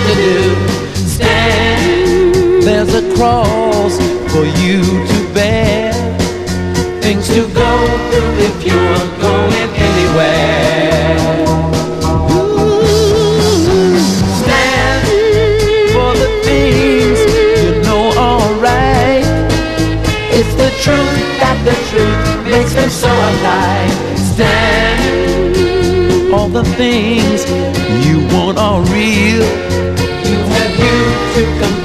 to do. Stand, there's a cross for you to bear, things to go through if you're going anywhere. Stand for the things you know are right. It's the truth that the truth makes them so alive. Stand, all the things you want are real. You have you to compare.